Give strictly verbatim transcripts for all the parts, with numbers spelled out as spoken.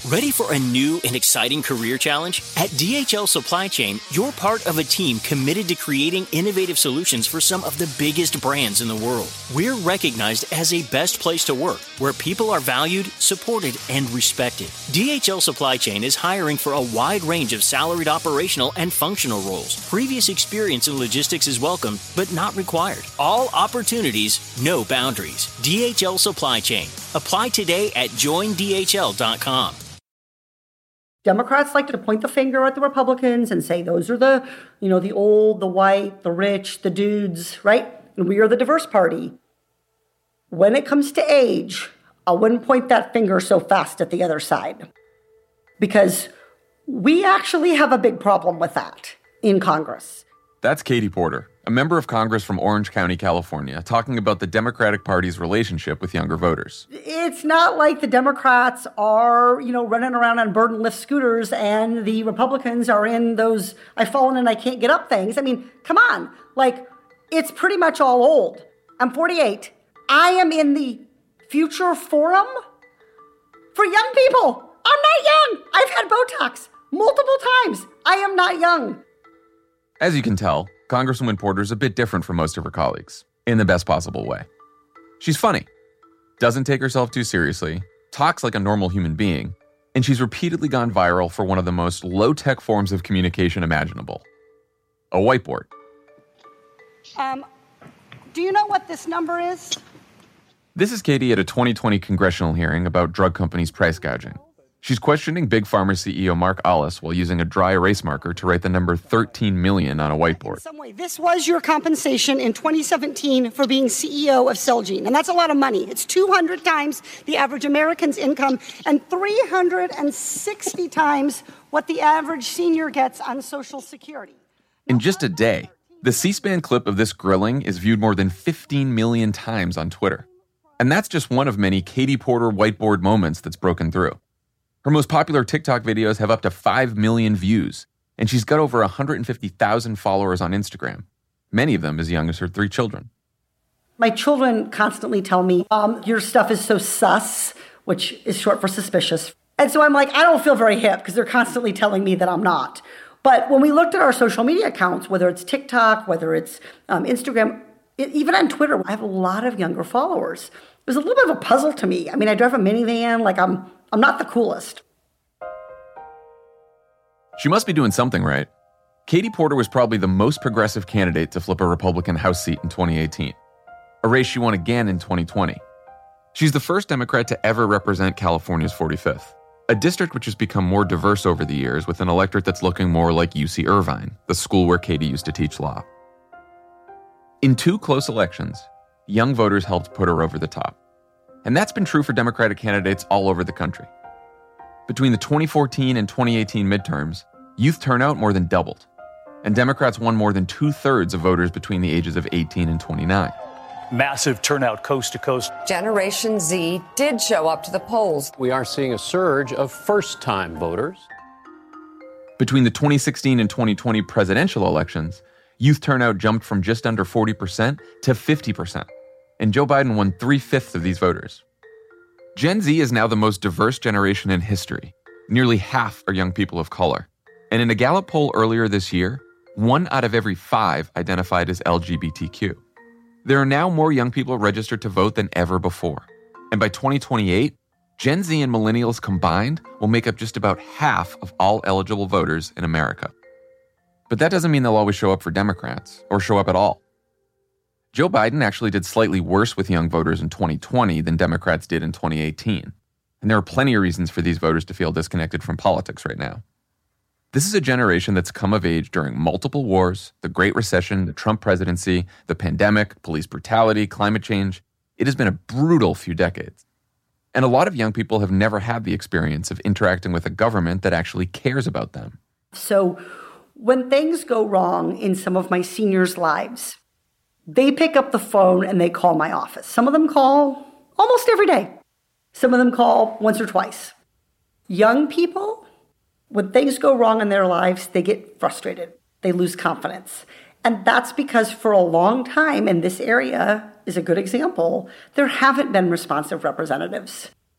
Ready for a new and exciting career challenge? At D H L Supply Chain, you're part of a team committed to creating innovative solutions for some of the biggest brands in the world. We're recognized as a best place to work, where people are valued, supported, and respected. D H L Supply Chain is hiring for a wide range of salaried operational and functional roles. Previous experience in logistics is welcome, but not required. All opportunities, no boundaries. D H L Supply Chain. Apply today at join D H L dot com. Democrats like to point the finger at the Republicans and say those are the, you know, the old, the white, the rich, the dudes, right? And we are the diverse party. When it comes to age, I wouldn't point that finger so fast at the other side, because we actually have a big problem with that in Congress. That's Katie Porter, a member of Congress from Orange County, California, talking about the Democratic Party's relationship with younger voters. It's not like the Democrats are, you know, running around on bird and lift scooters and the Republicans are in those I've fallen and I can't get up things. I mean, come on. Like, it's pretty much all old. I'm forty-eight. I am in the future forum for young people. I'm not young. I've had Botox multiple times. I am not young. As you can tell, Congresswoman Porter's a bit different from most of her colleagues, in the best possible way. She's funny, doesn't take herself too seriously, talks like a normal human being, and she's repeatedly gone viral for one of the most low-tech forms of communication imaginable: a whiteboard. Um, do you know what this number is? This is Katie at a twenty twenty congressional hearing about drug companies' price gouging. She's questioning Big Pharma C E O Mark Ollis while using a dry erase marker to write the number thirteen million on a whiteboard. In some way, this was your compensation in twenty seventeen for being C E O of Celgene, and that's a lot of money. It's two hundred times the average American's income and three hundred sixty times what the average senior gets on Social Security. In just a day, the C-SPAN clip of this grilling is viewed more than fifteen million times on Twitter. And that's just one of many Katie Porter whiteboard moments that's broken through. Her most popular TikTok videos have up to five million views, and she's got over one hundred fifty thousand followers on Instagram, many of them as young as her three children. My children constantly tell me, um, your stuff is so sus, which is short for suspicious. And so I'm like, I don't feel very hip because they're constantly telling me that I'm not. But when we looked at our social media accounts, whether it's TikTok, whether it's um, Instagram, it, even on Twitter, I have a lot of younger followers. It was a little bit of a puzzle to me. I mean, I drive a minivan, like I'm I'm not the coolest. She must be doing something right. Katie Porter was probably the most progressive candidate to flip a Republican House seat in twenty eighteen, a race she won again in twenty twenty. She's the first Democrat to ever represent California's forty-fifth, a district which has become more diverse over the years with an electorate that's looking more like U C Irvine, the school where Katie used to teach law. In two close elections, young voters helped put her over the top. And that's been true for Democratic candidates all over the country. Between the twenty fourteen and twenty eighteen midterms, youth turnout more than doubled, and Democrats won more than two-thirds of voters between the ages of eighteen and twenty-nine. Massive turnout coast to coast. Generation Z did show up to the polls. We are seeing a surge of first-time voters. Between the twenty sixteen and twenty twenty presidential elections, youth turnout jumped from just under forty percent to fifty percent, and Joe Biden won three-fifths of these voters. Gen Z is now the most diverse generation in history. Nearly half are young people of color. And in a Gallup poll earlier this year, one out of every five identified as L G B T Q. There are now more young people registered to vote than ever before. And by twenty twenty-eight, Gen Z and millennials combined will make up just about half of all eligible voters in America. But that doesn't mean they'll always show up for Democrats or show up at all. Joe Biden actually did slightly worse with young voters in twenty twenty than Democrats did in twenty eighteen. And there are plenty of reasons for these voters to feel disconnected from politics right now. This is a generation that's come of age during multiple wars, the Great Recession, the Trump presidency, the pandemic, police brutality, climate change. It has been a brutal few decades. And a lot of young people have never had the experience of interacting with a government that actually cares about them. So when things go wrong in some of my seniors' lives, they pick up the phone and they call my office. Some of them call almost every day. Some of them call once or twice. Young people, when things go wrong in their lives, they get frustrated. They lose confidence. And that's because for a long time, and this area is a good example, there haven't been responsive representatives.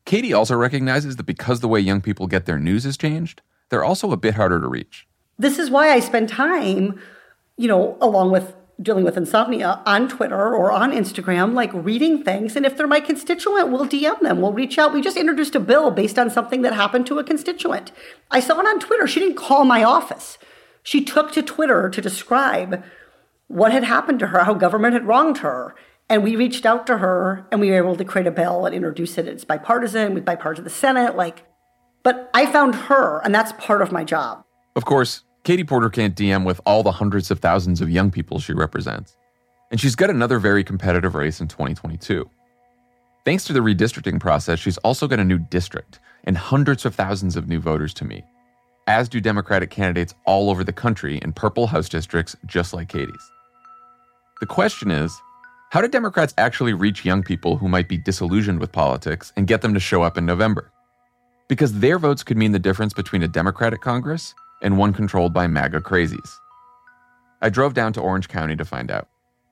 Katie also recognizes that because the way young people get their news has changed, they're also a bit harder to reach. This is why I spend time, you know, along with dealing with insomnia, on Twitter or on Instagram, like reading things. And if they're my constituent, we'll D M them. We'll reach out. We just introduced a bill based on something that happened to a constituent. I saw it on Twitter. She didn't call my office. She took to Twitter to describe what had happened to her, how government had wronged her. And we reached out to her and we were able to create a bill and introduce it. It's bipartisan, with bipartisan the Senate, like, but I found her, and that's part of my job. Of course, Katie Porter can't D M with all the hundreds of thousands of young people she represents. And she's got another very competitive race in twenty twenty-two. Thanks to the redistricting process, she's also got a new district and hundreds of thousands of new voters to meet, as do Democratic candidates all over the country in purple House districts just like Katie's. The question is, how do Democrats actually reach young people who might be disillusioned with politics and get them to show up in November? Because their votes could mean the difference between a Democratic Congress and one controlled by MAGA crazies. I drove down to Orange County to find out.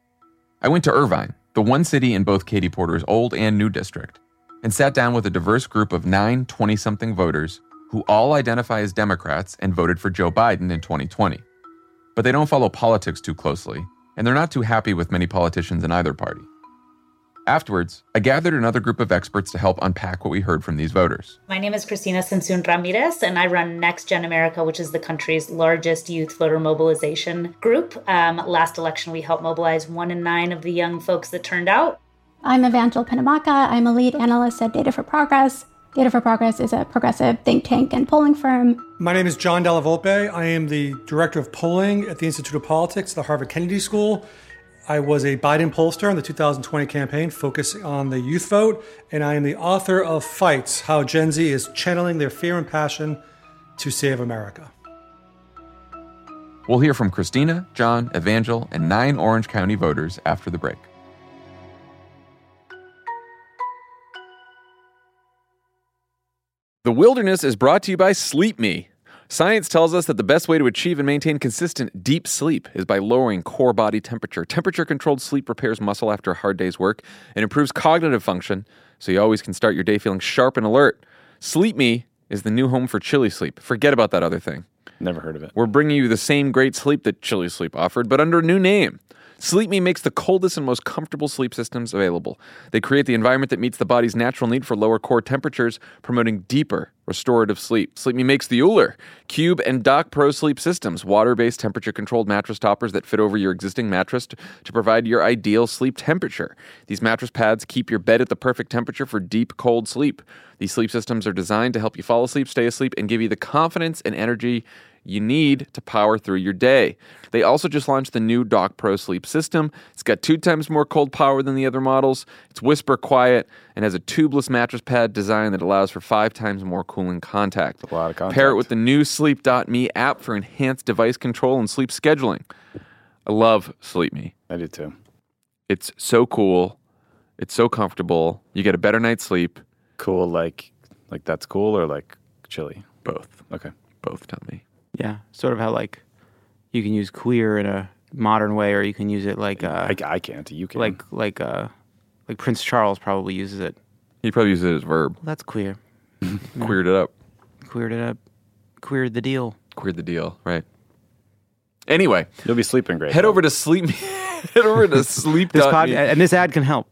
I went to Irvine, the one city in both Katie Porter's old and new district, and sat down with a diverse group of nine twenty-something voters who all identify as Democrats and voted for Joe Biden in twenty twenty. But they don't follow politics too closely, and they're not too happy with many politicians in either party. Afterwards, I gathered another group of experts to help unpack what we heard from these voters. My name is Cristina Sensun Ramirez, and I run Next Gen America, which is the country's largest youth voter mobilization group. Um, last election, we helped mobilize one in nine of the young folks that turned out. I'm Evangel Penamaka. I'm a lead analyst at Data for Progress. Data for Progress is a progressive think tank and polling firm. My name is John Della Volpe. I am the director of polling at the Institute of Politics, the Harvard Kennedy School. I was a Biden pollster in the two thousand twenty campaign, focusing on the youth vote, and I am the author of Fights, How Gen Z is Channeling Their Fear and Passion to Save America. We'll hear from Cristina, John, Evangel, and nine Orange County voters after the break. The Wilderness is brought to you by Sleep Me. Science tells us that the best way to achieve and maintain consistent, deep sleep is by lowering core body temperature. Temperature-controlled sleep repairs muscle after a hard day's work and improves cognitive function, so you always can start your day feeling sharp and alert. Sleep Me is the new home for Chili Sleep. Forget about that other thing. Never heard of it. We're bringing you the same great sleep that Chili Sleep offered, but under a new name. Sleep Me makes the coldest and most comfortable sleep systems available. They create the environment that meets the body's natural need for lower core temperatures, promoting deeper, restorative sleep. Sleep Me makes the Uller, Cube, and Dock Pro sleep systems, water-based temperature-controlled mattress toppers that fit over your existing mattress to, to provide your ideal sleep temperature. These mattress pads keep your bed at the perfect temperature for deep, cold sleep. These sleep systems are designed to help you fall asleep, stay asleep, and give you the confidence and energy you need to power through your day. They also just launched the new Dock Pro sleep system. It's got two times more cold power than the other models. It's whisper quiet and has a tubeless mattress pad design that allows for five times more cooling contact. A lot of contact. Pair it with the new Sleep dot me app for enhanced device control and sleep scheduling. I love Sleep Me. I do too. It's so cool. It's so comfortable. You get a better night's sleep. Cool, like like that's cool or like chilly? Both. Okay. Both, tell me. Yeah, sort of how like you can use queer in a modern way, or you can use it like uh, I, I can't. You can. like like uh, like Prince Charles probably uses it. He probably uses it as a verb. Well, that's queer. Queered it up. Queered it up. Queered the deal. Queered the deal, right. Anyway. You'll be sleeping great. Head though. over to Sleep Me. Head over to Sleep. This pod, and this ad can help.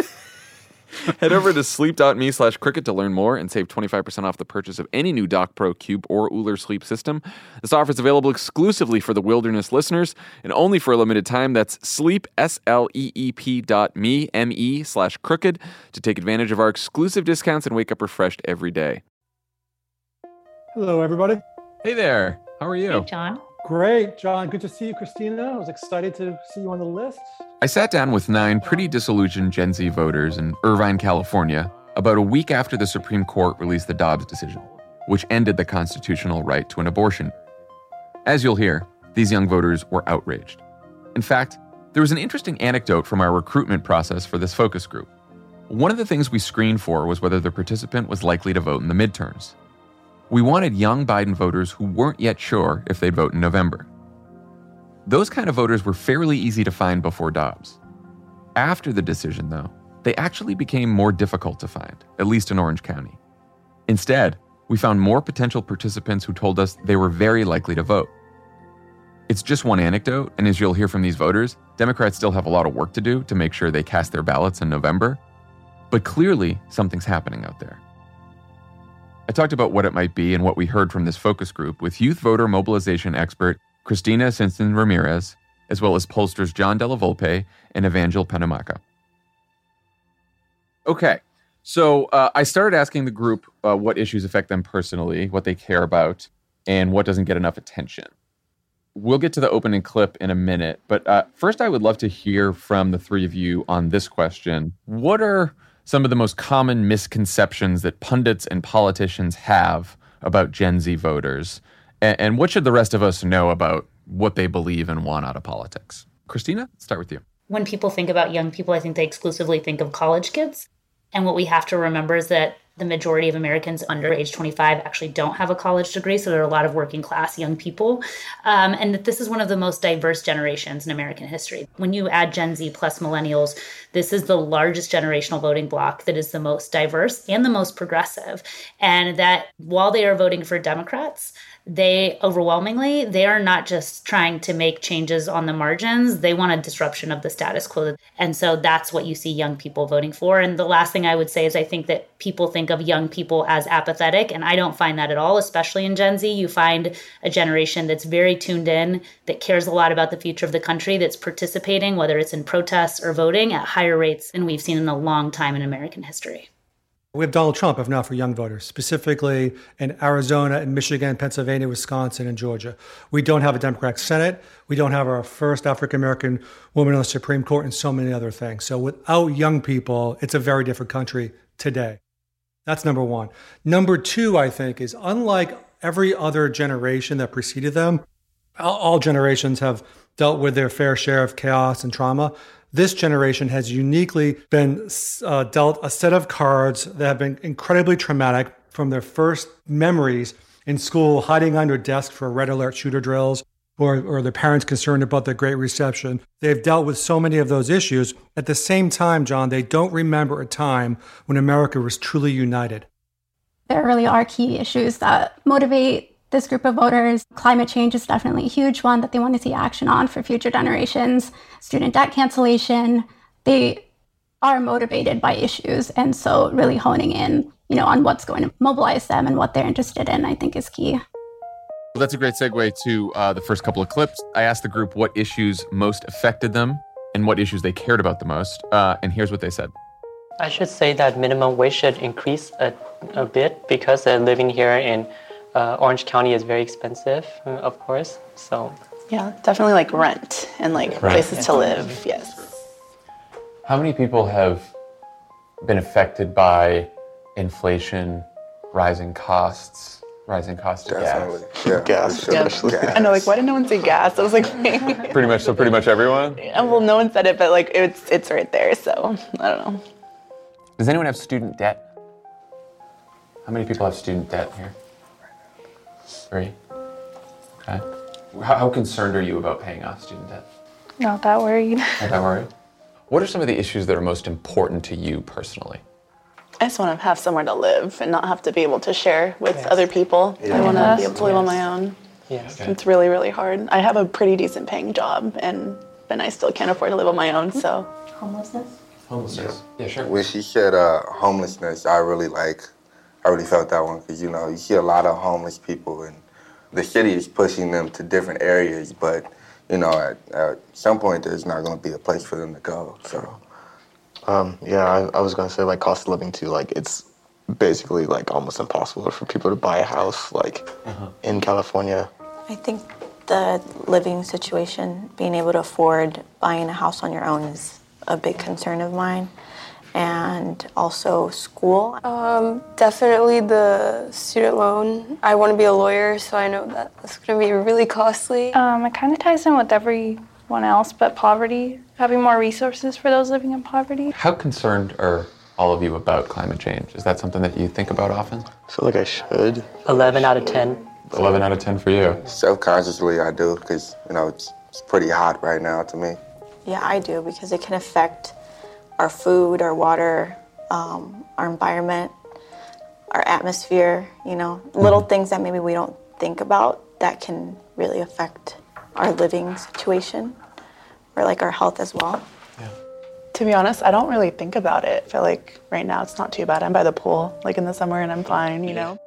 Head over to sleep dot me slash cricket to learn more and save twenty-five percent off the purchase of any new Dock Pro Cube or Uller sleep system. This offer is available exclusively for the Wilderness listeners and only for a limited time. That's sleep, S L E E P dot me, M-E slash crooked to take advantage of our exclusive discounts and wake up refreshed every day. Hello, everybody. Hey there. How are you? Hey, John. Great, John. Good to see you, Cristina. I was excited to see you on the list. I sat down with nine pretty disillusioned Gen Z voters in Irvine, California, about a week after the Supreme Court released the Dobbs decision, which ended the constitutional right to an abortion. As you'll hear, these young voters were outraged. In fact, there was an interesting anecdote from our recruitment process for this focus group. One of the things we screened for was whether the participant was likely to vote in the midterms. We wanted young Biden voters who weren't yet sure if they'd vote in November. Those kind of voters were fairly easy to find before Dobbs. After the decision, though, they actually became more difficult to find, at least in Orange County. Instead, we found more potential participants who told us they were very likely to vote. It's just one anecdote, and as you'll hear from these voters, Democrats still have a lot of work to do to make sure they cast their ballots in November. But clearly, something's happening out there. I talked about what it might be and what we heard from this focus group with youth voter mobilization expert Cristina Simpson Ramirez, as well as pollsters John Della Volpe and Evangel Penamaca. Okay, so uh, I started asking the group uh, what issues affect them personally, what they care about, and what doesn't get enough attention. We'll get to the opening clip in a minute, but uh, first I would love to hear from the three of you on this question. What are some of the most common misconceptions that pundits and politicians have about Gen Z voters? And, and what should the rest of us know about what they believe and want out of politics? Cristina, let's start with you. When people think about young people, I think they exclusively think of college kids. And what we have to remember is that the majority of Americans under age twenty-five actually don't have a college degree. So there are a lot of working class young people. Um, and that this is one of the most diverse generations in American history. When you add Gen Z plus millennials, this is the largest generational voting bloc that is the most diverse and the most progressive. And that while they are voting for Democrats, they overwhelmingly, they are not just trying to make changes on the margins. They want a disruption of the status quo. And so that's what you see young people voting for. And the last thing I would say is I think that people think of young people as apathetic, and I don't find that at all, especially in Gen Z. You find a generation that's very tuned in, that cares a lot about the future of the country, that's participating, whether it's in protests or voting, at higher rates than we've seen in a long time in American history. We have Donald Trump, if not for young voters, specifically in Arizona and Michigan, Pennsylvania, Wisconsin, and Georgia. We don't have a Democratic Senate. We don't have our first African-American woman on the Supreme Court and so many other things. So without young people, it's a very different country today. That's number one. Number two, I think, is unlike every other generation that preceded them, all generations have dealt with their fair share of chaos and trauma. This generation has uniquely been uh, dealt a set of cards that have been incredibly traumatic from their first memories in school, hiding under desks for red alert shooter drills, or, or their parents concerned about the Great Reception. They've dealt with so many of those issues. At the same time, John, they don't remember a time when America was truly united. There really are key issues that motivate this group of voters. Climate change is definitely a huge one that they want to see action on for future generations. Student debt cancellation. They are motivated by issues. And so really honing in, you know, on what's going to mobilize them and what they're interested in, I think is key. Well, that's a great segue to uh, the first couple of clips. I asked the group what issues most affected them and what issues they cared about the most. Uh, and here's what they said. I should say that minimum wage should increase a, a bit because uh, living here in Uh, Orange County is very expensive, uh, of course, so. Yeah, definitely like rent and like right. places to live, yes. How many people have been affected by inflation, rising costs, rising costs of Definitely. gas? Yeah, gas, especially gas. I know, like, why did no one say gas? I was like, pretty much, so pretty much everyone? Yeah, well, no one said it, but like, it's it's right there, so I don't know. Does anyone have student debt? How many people have student debt here? Three. Okay. How, how concerned are you about paying off student debt? Not that worried. Not that worried? What are some of the issues that are most important to you personally? I just want to have somewhere to live and not have to be able to share with yes. other people. Yeah. I want to be able to live yes. on my own. Yes. Okay. It's really, really hard. I have a pretty decent paying job, and and I still can't afford to live on my own, so. Homelessness? Homelessness. Yeah, sure. When she said uh, homelessness, I really like, I really felt that one, because, you know, you see a lot of homeless people, and the city is pushing them to different areas, but, you know, at, at some point, there's not going to be a place for them to go, so. Um, yeah, I, I was going to say, like, cost of living, too. Like, it's basically, like, almost impossible for people to buy a house, like, uh-huh. in California. I think the living situation, being able to afford buying a house on your own is a big concern of mine. And also school. Um, definitely the student loan. I want to be a lawyer, so I know that that's going to be really costly. Um, it kind of ties in with everyone else, but poverty, having more resources for those living in poverty. How concerned are all of you about climate change? Is that something that you think about often? I feel like I should. eleven out of ten. eleven out of ten for you? Self-consciously, I do, because, you know, it's, it's pretty hot right now to me. Yeah, I do, because it can affect our food, our water, um, our environment, our atmosphere, you know, little mm-hmm. things that maybe we don't think about that can really affect our living situation or like our health as well. Yeah. To be honest, I don't really think about it. I feel like right now it's not too bad. I'm by the pool like in the summer and I'm fine, you know.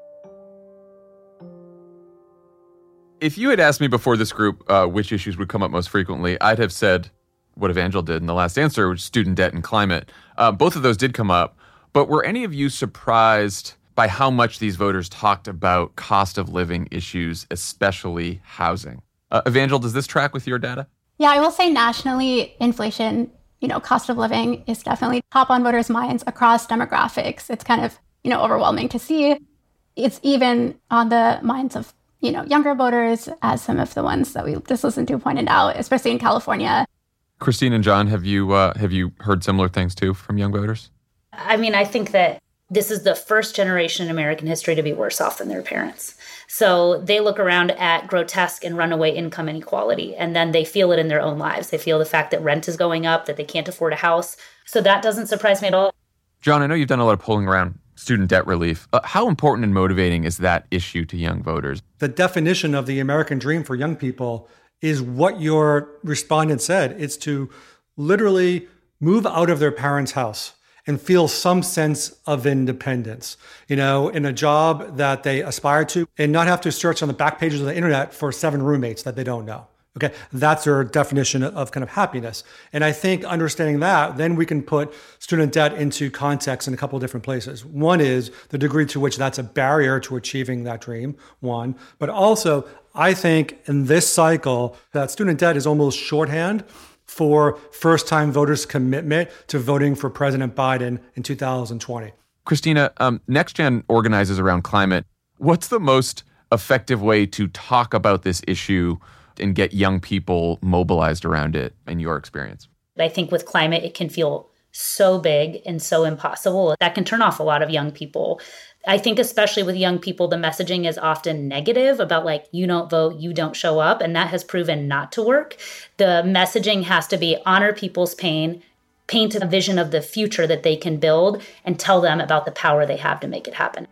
If you had asked me before this group uh, which issues would come up most frequently, I'd have said what Evangel did in the last answer, which is student debt and climate. Uh, both of those did come up, but were any of you surprised by how much these voters talked about cost of living issues, especially housing? Uh, Evangel, does this track with your data? Yeah, I will say nationally, inflation, you know, cost of living is definitely top on voters' minds across demographics. It's kind of, you know, overwhelming to see. It's even on the minds of, you know, younger voters, as some of the ones that we just listened to pointed out, especially in California. Christine and John, have you uh, have you heard similar things too from young voters? I mean, I think that this is the first generation in American history to be worse off than their parents. So they look around at grotesque and runaway income inequality, and then they feel it in their own lives. They feel the fact that rent is going up, that they can't afford a house. So that doesn't surprise me at all. John, I know you've done a lot of polling around student debt relief. Uh, how important and motivating is that issue to young voters? The definition of the American dream for young people is what your respondent said. It's to literally move out of their parents' house and feel some sense of independence, you know, in a job that they aspire to, and not have to search on the back pages of the internet for seven roommates that they don't know. Okay, that's their definition of kind of happiness. And I think understanding that, then we can put student debt into context in a couple of different places. One is the degree to which that's a barrier to achieving that dream, one. But also, I think in this cycle, that student debt is almost shorthand for first-time voters' commitment to voting for President Biden in two thousand twenty. Christina, um, NextGen organizes around climate. What's the most effective way to talk about this issue and get young people mobilized around it in your experience? I think with climate, it can feel so big and so impossible. That can turn off a lot of young people. I think especially with young people, the messaging is often negative about like, you don't vote, you don't show up. And that has proven not to work. The messaging has to be honor people's pain, paint a vision of the future that they can build, and tell them about the power they have to make it happen.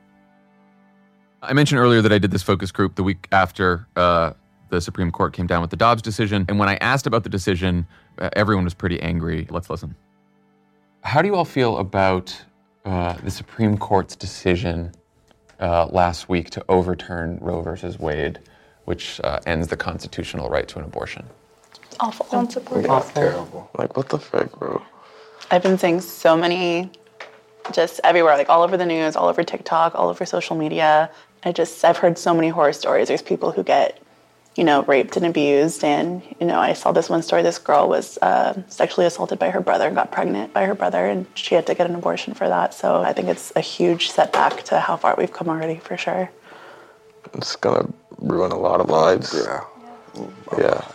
I mentioned earlier that I did this focus group the week after uh, the Supreme Court came down with the Dobbs decision. And when I asked about the decision, uh, everyone was pretty angry. Let's listen. How do you all feel about uh, the Supreme Court's decision uh, last week to overturn Roe versus Wade, which uh, ends the constitutional right to an abortion? Awful. Don't support it. Awful. Terrible. Like, what the frick, bro? I've been seeing so many, just everywhere, like all over the news, all over TikTok, all over social media. I just, I've heard so many horror stories. There's people who get, you know, raped and abused. And, you know, I saw this one story. This girl was uh, sexually assaulted by her brother and got pregnant by her brother, and she had to get an abortion for that. So I think it's a huge setback to how far we've come already, for sure. It's going to ruin a lot of lives. Yeah. Yeah.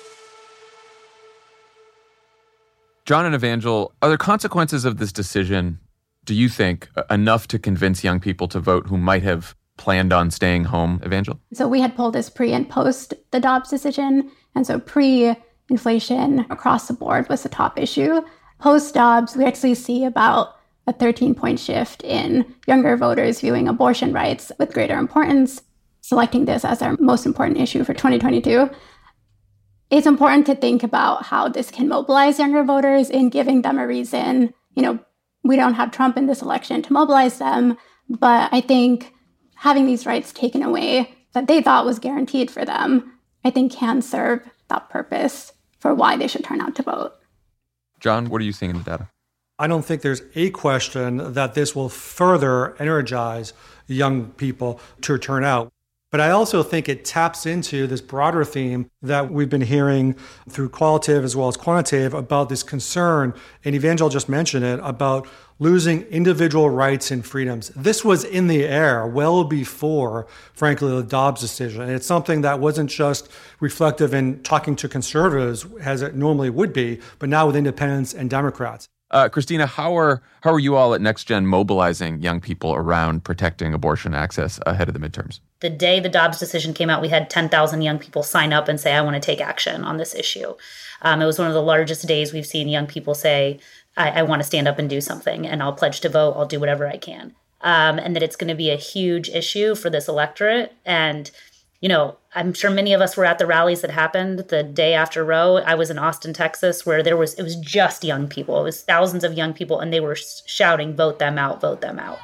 John and Evangel, are there consequences of this decision, do you think, enough to convince young people to vote who might have planned on staying home? Evangel? So we had polled this pre and post the Dobbs decision. And so pre-inflation across the board was the top issue. Post-Dobbs, we actually see about a thirteen-point shift in younger voters viewing abortion rights with greater importance, selecting this as our most important issue for twenty twenty-two. It's important to think about how this can mobilize younger voters in giving them a reason. You know, we don't have Trump in this election to mobilize them, but I think having these rights taken away that they thought was guaranteed for them, I think can serve that purpose for why they should turn out to vote. John, what are you seeing in the data? I don't think there's a question that this will further energize young people to turn out. But I also think it taps into this broader theme that we've been hearing through qualitative as well as quantitative about this concern, and Evangel just mentioned it, about losing individual rights and freedoms. This was in the air well before, frankly, the Dobbs decision. And it's something that wasn't just reflective in talking to conservatives, as it normally would be, but now with independents and Democrats. Uh, Christina, how are how are you all at NextGen mobilizing young people around protecting abortion access ahead of the midterms? The day the Dobbs decision came out, we had ten thousand young people sign up and say, I want to take action on this issue. Um, it was one of the largest days we've seen young people say, I, I want to stand up and do something, and I'll pledge to vote. I'll do whatever I can. Um, and that it's going to be a huge issue for this electorate. And, you know, I'm sure many of us were at the rallies that happened the day after Roe. I was in Austin, Texas, where there was, it was just young people. It was thousands of young people, and they were shouting, vote them out, vote them out.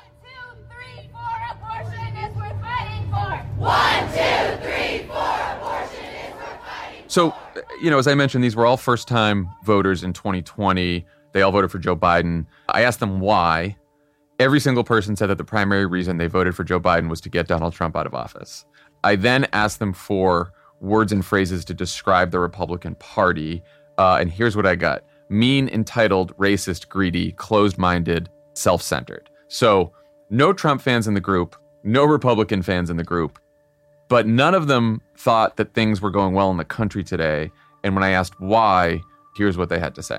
One, two, three, four, abortion is worth fighting for. So, you know, as I mentioned, these were all first-time voters in twenty twenty. They all voted for Joe Biden. I asked them why. Every single person said that the primary reason they voted for Joe Biden was to get Donald Trump out of office. I then asked them for words and phrases to describe the Republican Party, uh, and here's what I got. Mean, entitled, racist, greedy, closed-minded, self-centered. So, no Trump fans in the group, no Republican fans in the group. But none of them thought that things were going well in the country today. And when I asked why, here's what they had to say.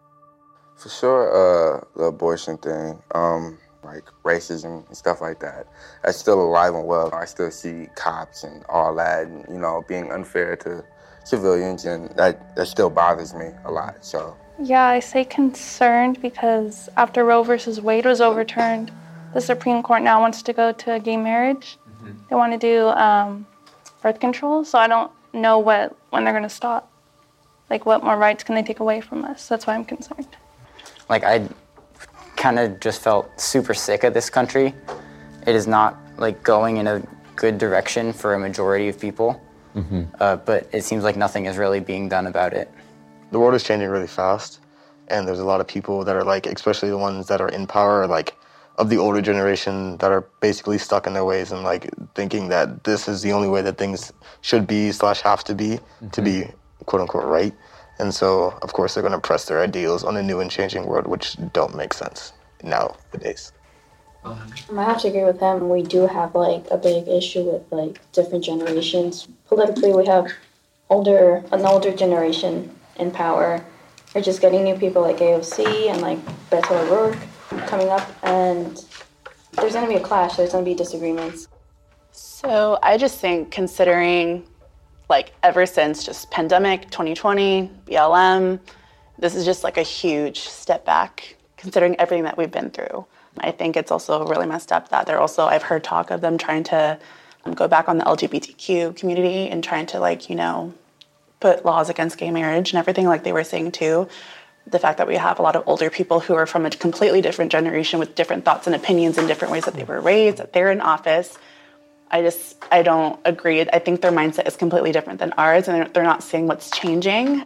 For sure, uh, the abortion thing, um, like racism and stuff like that, that's still alive and well. I still see cops and all that, and, you know, being unfair to civilians, and that, that still bothers me a lot, so. Yeah, I say concerned because after Roe versus Wade was overturned, the Supreme Court now wants to go to gay marriage. Mm-hmm. They want to do um, birth control, so I don't know what when they're going to stop. Like, what more rights can they take away from us? That's why I'm concerned. Like, I kind of just felt super sick of this country. It is not, like, going in a good direction for a majority of people, mm-hmm. uh, but it seems like nothing is really being done about it. The world is changing really fast, and there's a lot of people that are, like, especially the ones that are in power, like, of the older generation that are basically stuck in their ways and, like, thinking that this is the only way that things should be slash have to be mm-hmm. to be quote-unquote right. And so, of course, they're going to press their ideals on a new and changing world, which don't make sense nowadays. I have to agree with him. We do have, like, a big issue with, like, different generations. Politically, we have older an older generation in power. We're just getting new people like A O C and, like, Beto O'Rourke coming up, and there's going to be a clash. There's going to be disagreements. So I just think considering, like, ever since just pandemic, twenty twenty, B L M, this is just like a huge step back considering everything that we've been through. I think it's also really messed up that they're also, I've heard talk of them trying to um, go back on the L G B T Q community and trying to, like, you know, put laws against gay marriage and everything, like they were saying too. The fact that we have a lot of older people who are from a completely different generation with different thoughts and opinions and different ways that they were raised, that they're in office. I just, I don't agree. I think their mindset is completely different than ours, and they're not seeing what's changing.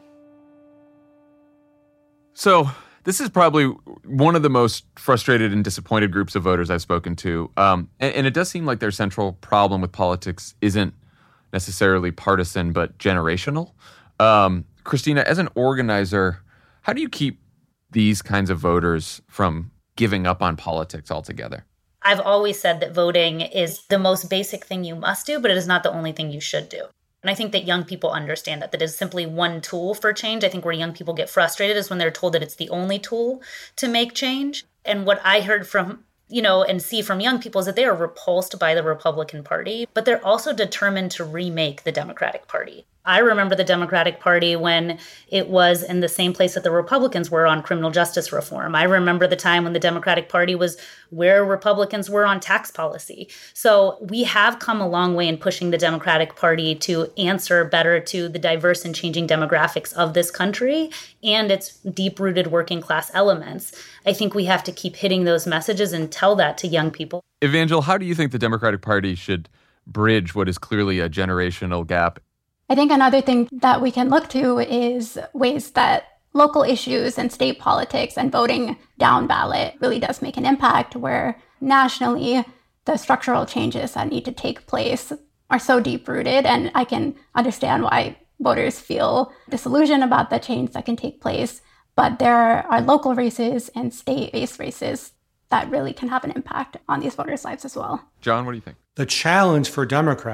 So this is probably one of the most frustrated and disappointed groups of voters I've spoken to. Um, and, and it does seem like their central problem with politics isn't necessarily partisan, but generational. Um, Christina, as an organizer, how do you keep these kinds of voters from giving up on politics altogether? I've always said that voting is the most basic thing you must do, but it is not the only thing you should do. And I think that young people understand that that is simply one tool for change. I think where young people get frustrated is when they're told that it's the only tool to make change. And what I heard from, you know, and see from young people is that they are repulsed by the Republican Party, but they're also determined to remake the Democratic Party. I remember the Democratic Party when it was in the same place that the Republicans were on criminal justice reform. I remember the time when the Democratic Party was where Republicans were on tax policy. So we have come a long way in pushing the Democratic Party to answer better to the diverse and changing demographics of this country and its deep-rooted working class elements. I think we have to keep hitting those messages and tell that to young people. Evangel, how do you think the Democratic Party should bridge what is clearly a generational gap? I think another thing that we can look to is ways that local issues and state politics and voting down ballot really does make an impact, where nationally the structural changes that need to take place are so deep-rooted. And I can understand why voters feel disillusioned about the change that can take place. But there are local races and state-based races that really can have an impact on these voters' lives as well. John, what do you think? The challenge for Democrats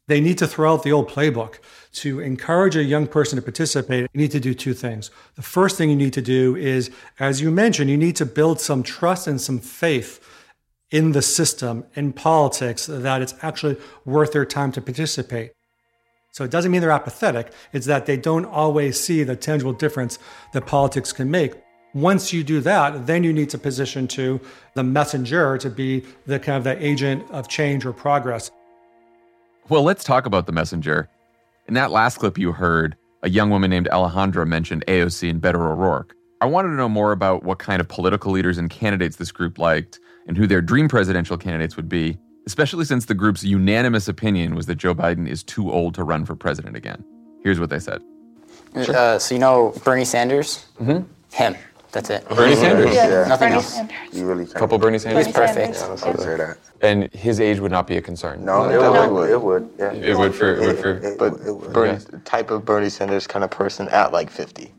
They need to throw out the old playbook. To encourage a young person to participate, you need to do two things. The first thing you need to do is, as you mentioned, you need to build some trust and some faith in the system, in politics, that it's actually worth their time to participate. So it doesn't mean they're apathetic. It's that they don't always see the tangible difference that politics can make. Once you do that, then you need to position to the messenger to be the kind of the agent of change or progress. Well, let's talk about the messenger. In that last clip you heard, a young woman named Alejandra mentioned A O C and Beto O'Rourke. I wanted to know more about what kind of political leaders and candidates this group liked and who their dream presidential candidates would be, especially since the group's unanimous opinion was that Joe Biden is too old to run for president again. Here's what they said. Sure. Uh, so you know Bernie Sanders? Mm-hmm. Him. That's it. Bernie Sanders? Yeah. Yeah. Nothing Bernie else. Sanders. You really Couple Bernie Sanders? He's perfect. Yeah, let's say that. And his age would not be a concern? No, it would. It would. It would. Yeah. It would for... It would for but Bernie, the type of Bernie Sanders kind of person at like fifty.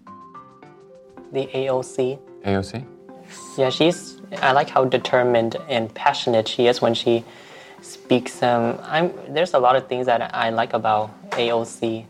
The A O C. A O C? Yeah, she's, I like how determined and passionate she is when she speaks. Um, I'm, there's a lot of things that I like about A O C.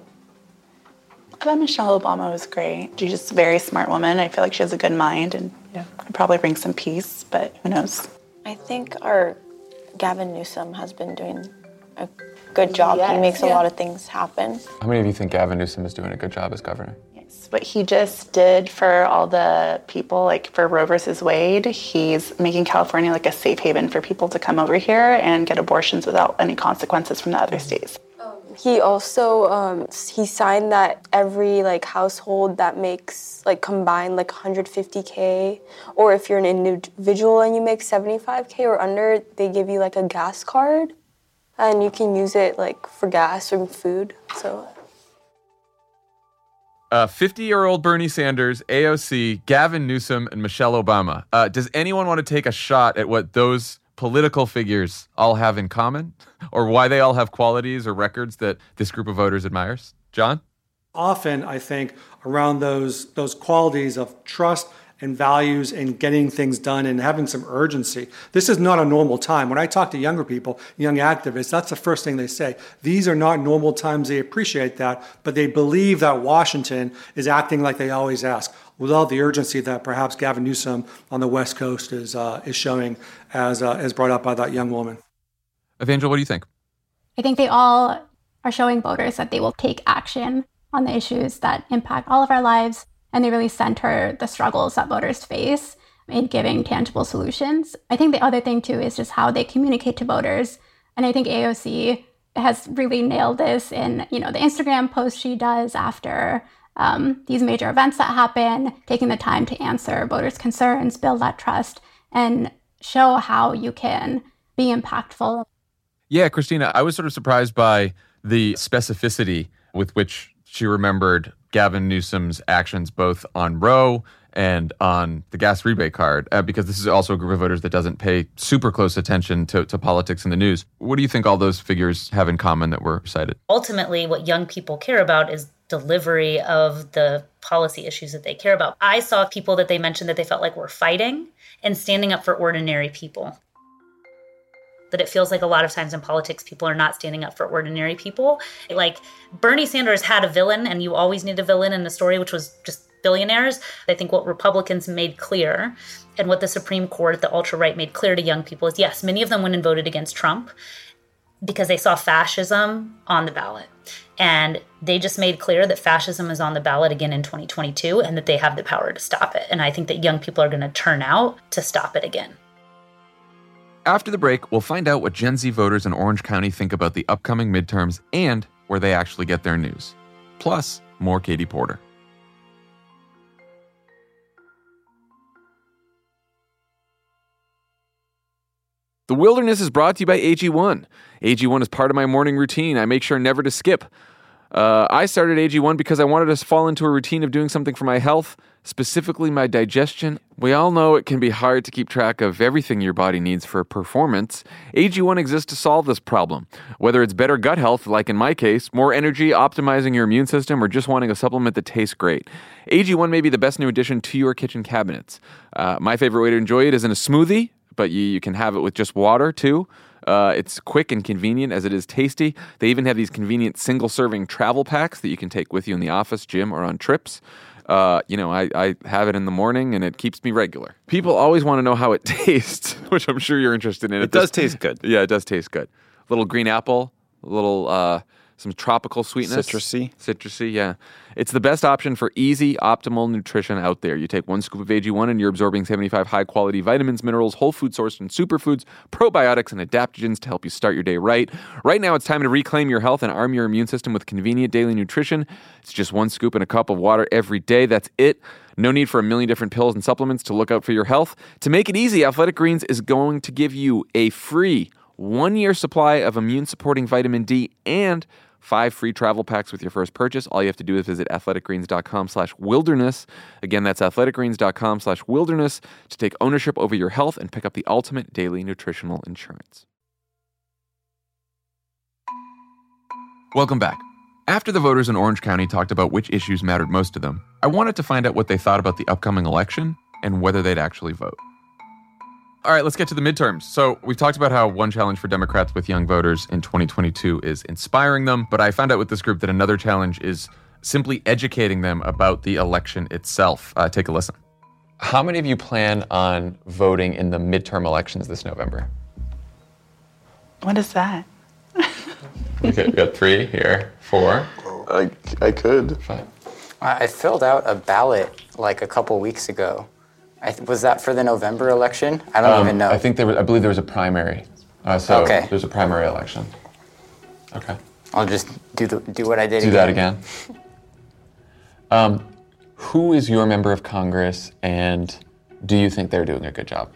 I thought Michelle Obama was great. She's just a very smart woman. I feel like she has a good mind and yeah, could probably bring some peace, but who knows? I think our Gavin Newsom has been doing a good job. Yes, he makes yeah. a lot of things happen. How many of you think Gavin Newsom is doing a good job as governor? What he just did for all the people, like for Roe versus Wade, he's making California like a safe haven for people to come over here and get abortions without any consequences from the other states. He also um, he signed that every like household that makes like combined like one hundred fifty K, or if you're an individual and you make seventy-five K or under, they give you like a gas card, and you can use it like for gas or food. So. Uh, fifty-year-old Bernie Sanders, A O C, Gavin Newsom, and Michelle Obama. Uh, does anyone want to take a shot at what those political figures all have in common? Or why they all have qualities or records that this group of voters admires? John? Often, I think, around those those qualities of trust and values and getting things done and having some urgency. This is not a normal time. When I talk to younger people, young activists, that's the first thing they say. These are not normal times. They appreciate that, but they believe that Washington is acting like they always ask, without the urgency that perhaps Gavin Newsom on the West Coast is uh, is showing, as uh, as brought up by that young woman. Evangel, what do you think? I think they all are showing voters that they will take action on the issues that impact all of our lives, and they really center the struggles that voters face in giving tangible solutions. I think the other thing, too, is just how they communicate to voters. And I think A O C has really nailed this in, you know, the Instagram post she does after um, these major events that happen, taking the time to answer voters' concerns, build that trust, and show how you can be impactful. Yeah, Christina, I was sort of surprised by the specificity with which she remembered Gavin Newsom's actions both on Roe and on the gas rebate card, uh, because this is also a group of voters that doesn't pay super close attention to, to politics in the news. What do you think all those figures have in common that were cited? Ultimately, what young people care about is delivery of the policy issues that they care about. I saw people that they mentioned that they felt like were fighting and standing up for ordinary people. That it feels like a lot of times in politics, people are not standing up for ordinary people. Like Bernie Sanders had a villain, and you always need a villain in the story, which was just billionaires. I think what Republicans made clear and what the Supreme Court, the ultra-right, made clear to young people is, yes, many of them went and voted against Trump because they saw fascism on the ballot. And they just made clear that fascism is on the ballot again in twenty twenty-two and that they have the power to stop it. And I think that young people are going to turn out to stop it again. After the break, we'll find out what Gen Z voters in Orange County think about the upcoming midterms and where they actually get their news. Plus, more Katie Porter. The Wilderness is brought to you by A G one. A G one is part of my morning routine. I make sure never to skip. Uh, I started A G one because I wanted to fall into a routine of doing something for my health, specifically my digestion. We all know it can be hard to keep track of everything your body needs for performance. A G one exists to solve this problem. Whether it's better gut health, like in my case, more energy, optimizing your immune system, or just wanting a supplement that tastes great, A G one may be the best new addition to your kitchen cabinets. Uh, my favorite way to enjoy it is in a smoothie, but you, you can have it with just water too. Uh, it's quick and convenient as it is tasty. They even have these convenient single-serving travel packs that you can take with you in the office, gym, or on trips. Uh, you know, I, I have it in the morning, and it keeps me regular. People always want to know how it tastes, which I'm sure you're interested in. It does taste good. Yeah, it does taste good. A little green apple, a little... Uh, some tropical sweetness. Citrusy. Citrusy, yeah. It's the best option for easy, optimal nutrition out there. You take one scoop of A G one and you're absorbing seventy-five high-quality vitamins, minerals, whole food sourced and superfoods, probiotics, and adaptogens to help you start your day right. Right now, it's time to reclaim your health and arm your immune system with convenient daily nutrition. It's just one scoop in a cup of water every day. That's it. No need for a million different pills and supplements to look out for your health. To make it easy, Athletic Greens is going to give you a free one-year supply of immune-supporting vitamin D and five free travel packs with your first purchase. All you have to do is visit athleticgreens.com slash wilderness. Again, that's athleticgreens.com slash wilderness to take ownership over your health and pick up the ultimate daily nutritional insurance. Welcome back. After the voters in Orange County talked about which issues mattered most to them, I wanted to find out what they thought about the upcoming election and whether they'd actually vote. All right, let's get to the midterms. So we've talked about how one challenge for Democrats with young voters in twenty twenty-two is inspiring them, but I found out with this group that another challenge is simply educating them about the election itself. Uh, take a listen. How many of you plan on voting in the midterm elections this November? What is that? Okay, we got three here, four. I, I could. Five. I filled out a ballot like a couple weeks ago. I th- was that for the November election? I don't um, even know. I think there was, I believe there was a primary. Uh, so okay. There's a primary election. Okay. I'll just do the, do what I did do again. Do that again. Um, who is your member of Congress, and do you think they're doing a good job?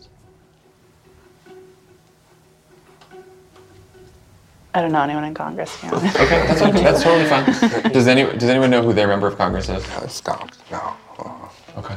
I don't know anyone in Congress. Yeah. Okay, that's okay. That's totally fine. Does any Does anyone know who their member of Congress is? No, it's not. No. Uh-uh. Okay.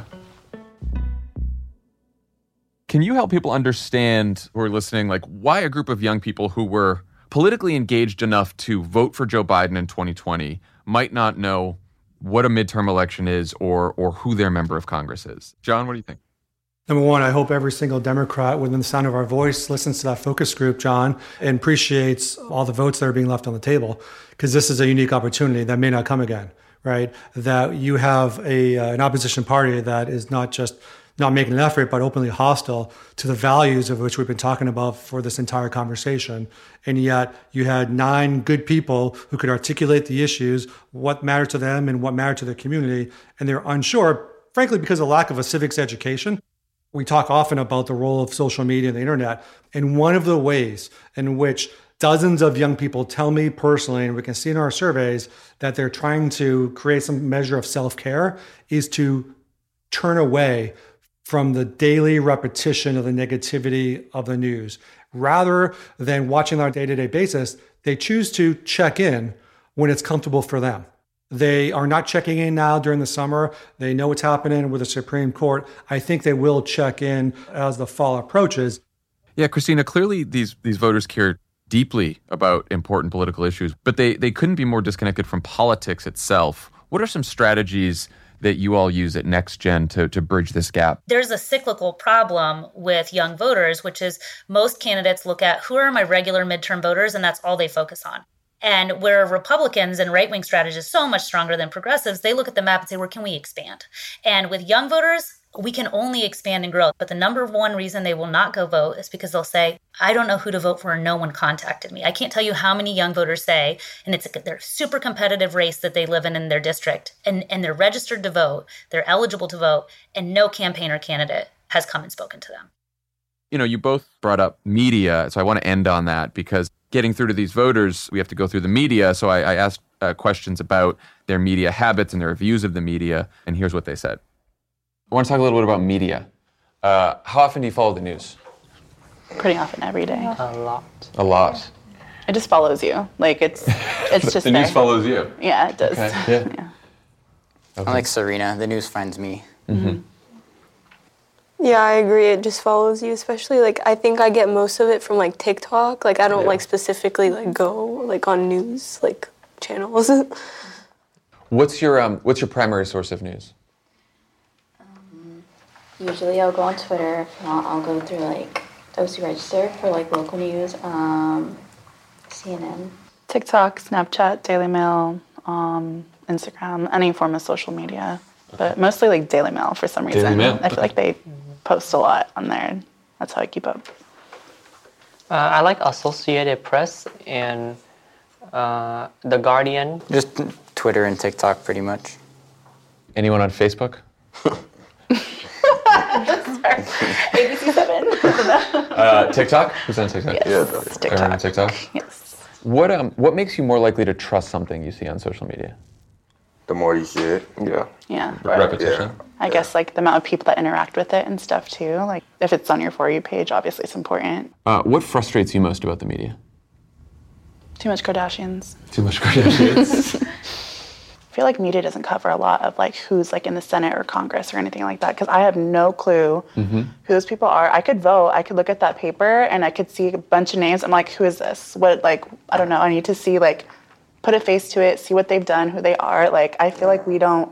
Can you help people understand who are listening, like why a group of young people who were politically engaged enough to vote for Joe Biden in twenty twenty might not know what a midterm election is or or who their member of Congress is? John, what do you think? Number one, I hope every single Democrat within the sound of our voice listens to that focus group, John, and appreciates all the votes that are being left on the table, because this is a unique opportunity that may not come again, right? That you have a uh, an opposition party that is not just not making an effort, but openly hostile to the values of which we've been talking about for this entire conversation. And yet you had nine good people who could articulate the issues, what mattered to them and what mattered to their community. And they're unsure, frankly, because of lack of a civics education. We talk often about the role of social media and the internet. And one of the ways in which dozens of young people tell me personally, and we can see in our surveys, that they're trying to create some measure of self-care is to turn away from the daily repetition of the negativity of the news. Rather than watching on a day-to-day basis, they choose to check in when it's comfortable for them. They are not checking in now during the summer. They know what's happening with the Supreme Court. I think they will check in as the fall approaches. Yeah, Christina, clearly these these voters care deeply about important political issues, but they, they couldn't be more disconnected from politics itself. What are some strategies that you all use at NextGen to, to bridge this gap? There's a cyclical problem with young voters, which is most candidates look at who are my regular midterm voters, and that's all they focus on. And where Republicans and right-wing strategists are so much stronger than progressives, they look at the map and say, where can we expand? And with young voters, we can only expand and grow. But the number one reason they will not go vote is because they'll say, I don't know who to vote for and no one contacted me. I can't tell you how many young voters say, and it's a they're super competitive race that they live in in their district, and, and they're registered to vote, they're eligible to vote, and no campaign or candidate has come and spoken to them. You know, you both brought up media, so I want to end on that because getting through to these voters, we have to go through the media. So I, I asked uh, questions about their media habits and their views of the media, and here's what they said. I want to talk a little bit about media. Uh, how often do you follow the news? Pretty often, every day. A lot. A lot. It just follows you. Like it's, it's just the there. news follows you. Yeah, it does. Okay. Yeah. yeah. Okay. I'm like Serena. The news finds me. Mm-hmm. Yeah, I agree. It just follows you, especially like I think I get most of it from like TikTok. Like I don't yeah. like specifically like go like on news like channels. What's your um What's your primary source of news? Usually I'll go on Twitter. If not, I'll go through like O C Register for like local news, um, C N N. TikTok, Snapchat, Daily Mail, um, Instagram, any form of social media. But mostly like Daily Mail for some reason. Daily Mail. I feel like they post a lot on there. That's how I keep up. Uh, I like Associated Press and uh, The Guardian. Just Twitter and TikTok, pretty much. Anyone on Facebook? A B C seven. uh, TikTok? Who's on TikTok? Yes, Yeah, TikTok. Everyone on TikTok? Yes. What um what makes you more likely to trust something you see on social media? The more you see it. Yeah. Yeah. Repetition. I guess like the amount of people that interact with it and stuff too. Like if it's on your For You page, obviously it's important. Uh, what frustrates you most about the media? Too much Kardashians. Too much Kardashians. I feel like media doesn't cover a lot of like who's like in the Senate or Congress or anything like that because I have no clue mm-hmm. who those people are. I could vote. I could look at that paper and I could see a bunch of names. I'm like, who is this? What, like, I don't know. I need to see, like, put a face to it, see what they've done, who they are. Like, I feel like we don't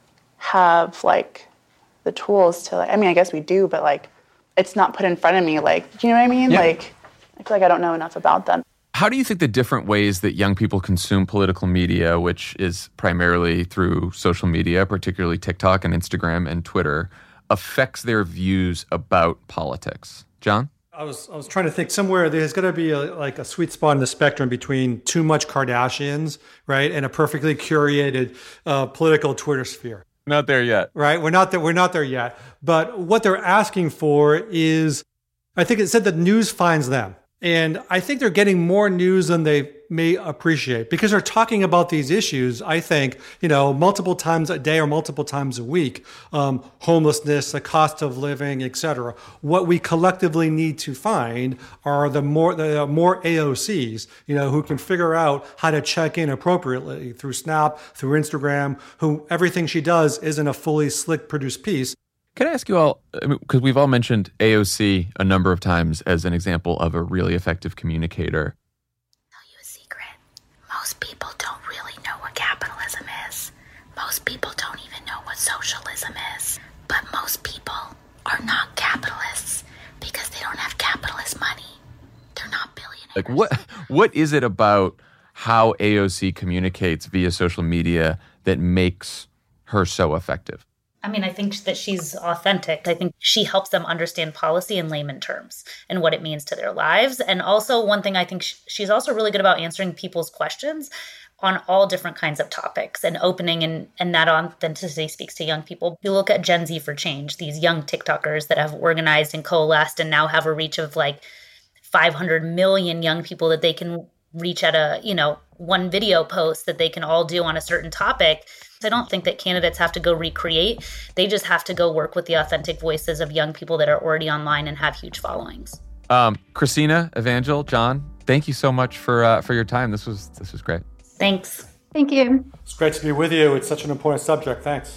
have, like, the tools to, like, I mean, I guess we do, but, like, it's not put in front of me. Like, do you know what I mean? Yeah. Like, I feel like I don't know enough about them. How do you think the different ways that young people consume political media, which is primarily through social media, particularly TikTok and Instagram and Twitter, affects their views about politics? John? I was I was trying to think somewhere there's got to be a, like a sweet spot in the spectrum between too much Kardashians, right, and a perfectly curated uh, political Twitter sphere. Not there yet. Right? We're not there. We're not there yet. But what they're asking for is, I think it said that news finds them. And I think they're getting more news than they may appreciate because they're talking about these issues, I think, you know, multiple times a day or multiple times a week. Um, homelessness, the cost of living, et cetera. What we collectively need to find are the more the more A O Cs, you know, who can figure out how to check in appropriately through Snap, through Instagram, who everything she does isn't a fully slick produced piece. Can I ask you all, because we've all mentioned A O C a number of times as an example of a really effective communicator. Tell you a secret. Most people don't really know what capitalism is. Most people don't even know what socialism is. But most people are not capitalists because they don't have capitalist money. They're not billionaires. Like what? What is it about how A O C communicates via social media that makes her so effective? I mean, I think that she's authentic. I think she helps them understand policy in layman terms and what it means to their lives. And also one thing I think she's also really good about answering people's questions on all different kinds of topics and opening, and, and that authenticity speaks to young people. You look at Gen Z for Change, these young TikTokers that have organized and coalesced and now have a reach of like five hundred million young people that they can reach at a, you know, one video post that they can all do on a certain topic. I don't think that candidates have to go recreate. They just have to go work with the authentic voices of young people that are already online and have huge followings. Um, Christina, Evangel, John, thank you so much for uh, for your time. This was this was great. Thanks. Thank you. It's great to be with you. It's such an important subject. Thanks.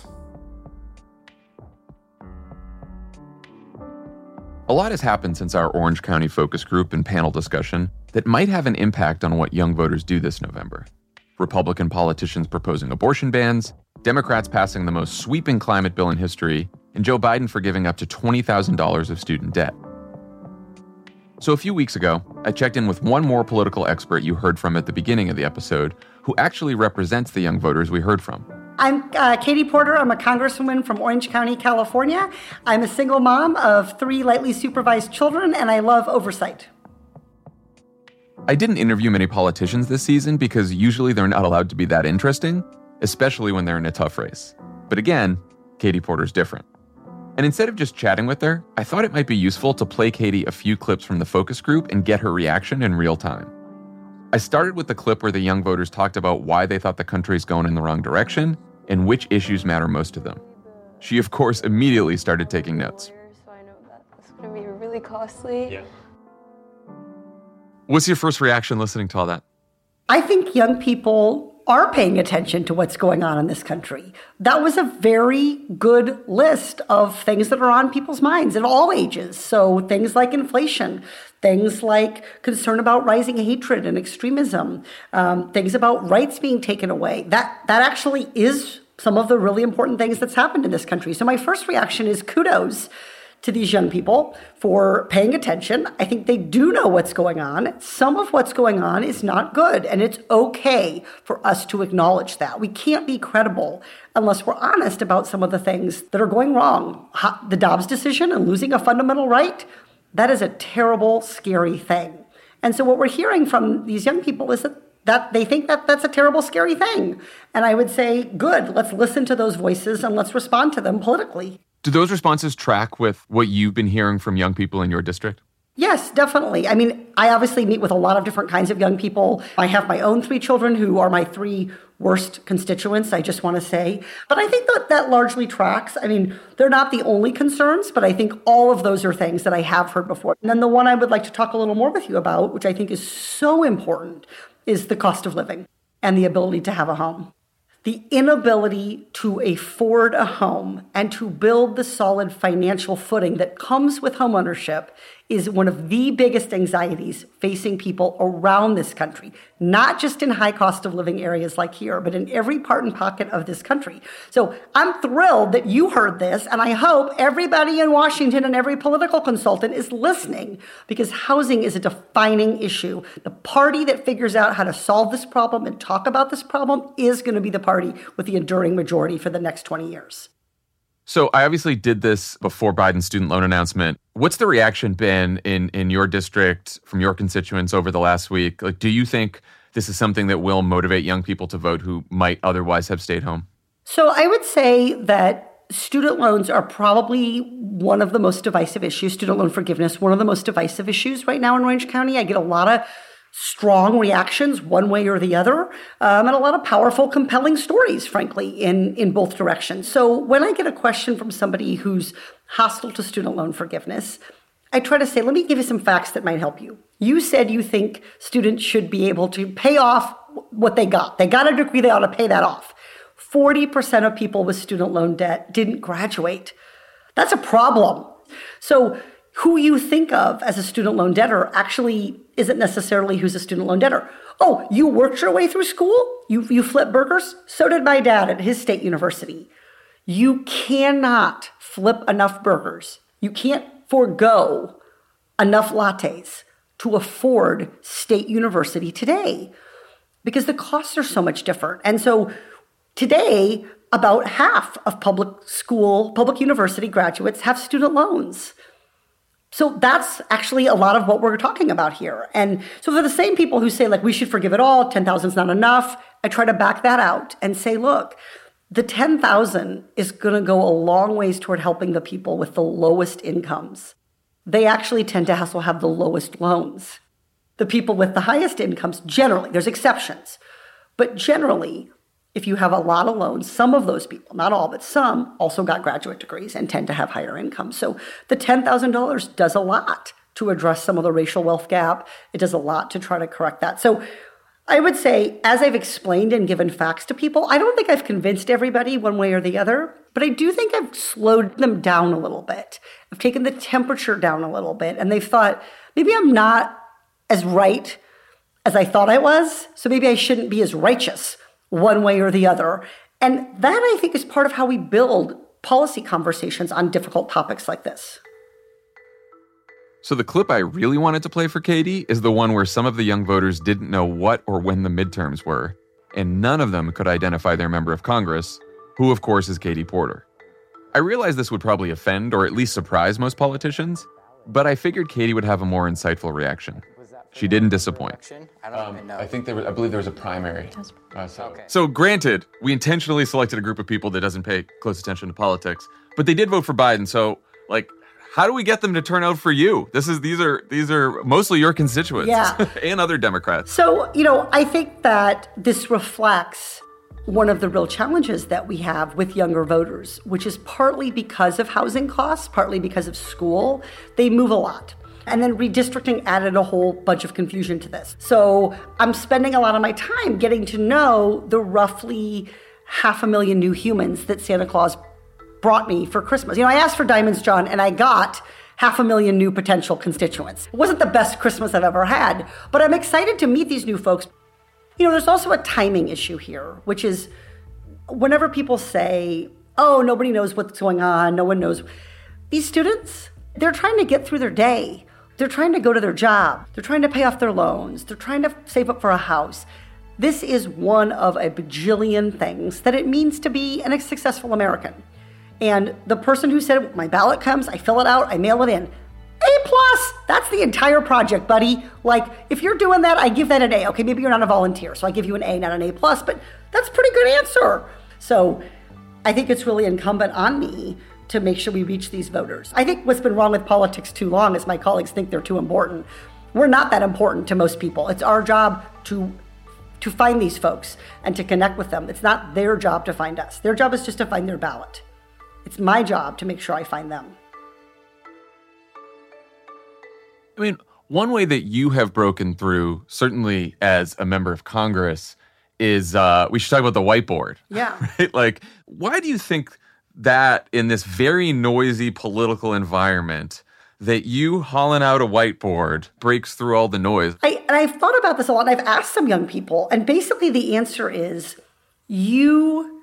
A lot has happened since our Orange County focus group and panel discussion that might have an impact on what young voters do this November. Republican politicians proposing abortion bans, Democrats passing the most sweeping climate bill in history, and Joe Biden forgiving up to twenty thousand dollars of student debt. So a few weeks ago, I checked in with one more political expert you heard from at the beginning of the episode, who actually represents the young voters we heard from. I'm uh, Katie Porter. I'm a congresswoman from Orange County, California. I'm a single mom of three lightly supervised children, and I love oversight. I didn't interview many politicians this season because usually they're not allowed to be that interesting, especially when they're in a tough race. But again, Katie Porter's different. And instead of just chatting with her, I thought it might be useful to play Katie a few clips from the focus group and get her reaction in real time. I started with the clip where the young voters talked about why they thought the country's going in the wrong direction and which issues matter most to them. She, of course, immediately started taking notes. So I know that it's going to be really costly. Yeah. What's your first reaction listening to all that? I think young people are paying attention to what's going on in this country. That was a very good list of things that are on people's minds at all ages. So things like inflation, things like concern about rising hatred and extremism, um, things about rights being taken away. That that actually is some of the really important things that's happened in this country. So my first reaction is kudos to these young people for paying attention. I think they do know what's going on. Some of what's going on is not good, and it's okay for us to acknowledge that. We can't be credible unless we're honest about some of the things that are going wrong. The Dobbs decision and losing a fundamental right, that is a terrible, scary thing. And so what we're hearing from these young people is that that they think that that's a terrible, scary thing. And I would say, good, let's listen to those voices and let's respond to them politically. Do those responses track with what you've been hearing from young people in your district? Yes, definitely. I mean, I obviously meet with a lot of different kinds of young people. I have my own three children who are my three worst constituents, I just want to say. But I think that that largely tracks. I mean, they're not the only concerns, but I think all of those are things that I have heard before. And then the one I would like to talk a little more with you about, which I think is so important, is the cost of living and the ability to have a home. The inability to afford a home and to build the solid financial footing that comes with homeownership is one of the biggest anxieties facing people around this country, not just in high cost of living areas like here, but in every part and pocket of this country. So I'm thrilled that you heard this, and I hope everybody in Washington and every political consultant is listening, because housing is a defining issue. The party that figures out how to solve this problem and talk about this problem is going to be the party with the enduring majority for the next twenty years. So I obviously did this before Biden's student loan announcement. What's the reaction been in, in your district from your constituents over the last week? Like, do you think this is something that will motivate young people to vote who might otherwise have stayed home? So I would say that student loans are probably one of the most divisive issues, student loan forgiveness, one of the most divisive issues right now in Orange County. I get a lot of strong reactions one way or the other, um, and a lot of powerful, compelling stories, frankly, in, in both directions. So when I get a question from somebody who's hostile to student loan forgiveness, I try to say, let me give you some facts that might help you. You said you think students should be able to pay off what they got. They got a degree, they ought to pay that off. forty percent of people with student loan debt didn't graduate. That's a problem. So who you think of as a student loan debtor actually isn't necessarily who's a student loan debtor. Oh, you worked your way through school? You, you flipped burgers? So did my dad at his state university. You cannot flip enough burgers. You can't forego enough lattes to afford state university today because the costs are so much different. And so today, about half of public school, public university graduates have student loans. So that's actually a lot of what we're talking about here. And so for the same people who say, like, we should forgive it all, ten thousand is not enough, I try to back that out and say, look, the ten thousand is going to go a long ways toward helping the people with the lowest incomes. They actually tend to also have the lowest loans. The people with the highest incomes, generally, there's exceptions, but generally, if you have a lot of loans, some of those people, not all, but some, also got graduate degrees and tend to have higher incomes. So the ten thousand dollars does a lot to address some of the racial wealth gap. It does a lot to try to correct that. So I would say, as I've explained and given facts to people, I don't think I've convinced everybody one way or the other, but I do think I've slowed them down a little bit. I've taken the temperature down a little bit, and they've thought, maybe I'm not as right as I thought I was, so maybe I shouldn't be as righteous one way or the other. And that, I think, is part of how we build policy conversations on difficult topics like this. So the clip I really wanted to play for Katie is the one where some of the young voters didn't know what or when the midterms were, and none of them could identify their member of Congress, who, of course, is Katie Porter. I realized this would probably offend or at least surprise most politicians, but I figured Katie would have a more insightful reaction. She didn't disappoint. I don't um, even know. I think there was, I believe there was a primary. Uh, so. Okay. so granted, we intentionally selected a group of people that doesn't pay close attention to politics, but they did vote for Biden. So, like, how do we get them to turn out for you? This is these are these are mostly your constituents, yeah. and other Democrats. So, you know, I think that this reflects one of the real challenges that we have with younger voters, which is partly because of housing costs, partly because of school. They move a lot. And then redistricting added a whole bunch of confusion to this. So I'm spending a lot of my time getting to know the roughly half a million new humans that Santa Claus brought me for Christmas. You know, I asked for diamonds, John, and I got half a million new potential constituents. It wasn't the best Christmas I've ever had, but I'm excited to meet these new folks. You know, there's also a timing issue here, which is whenever people say, oh, nobody knows what's going on, no one knows. These students, they're trying to get through their day. They're trying to go to their job. They're trying to pay off their loans. They're trying to save up for a house. This is one of a bajillion things that it means to be a successful American. And the person who said, my ballot comes, I fill it out, I mail it in. A plus, that's the entire project, buddy. Like, if you're doing that, I give that an A. Okay, maybe you're not a volunteer, so I give you an A, not an A plus, but that's a pretty good answer. So I think it's really incumbent on me to make sure we reach these voters. I think what's been wrong with politics too long is my colleagues think they're too important. We're not that important to most people. It's our job to to find these folks and to connect with them. It's not their job to find us. Their job is just to find their ballot. It's my job to make sure I find them. I mean, one way that you have broken through, certainly as a member of Congress, is uh, we should talk about the whiteboard. Yeah. Right? Like, why do you think that in this very noisy political environment that you hauling out a whiteboard breaks through all the noise? I, and I've thought about this a lot, and I've asked some young people, and basically the answer is you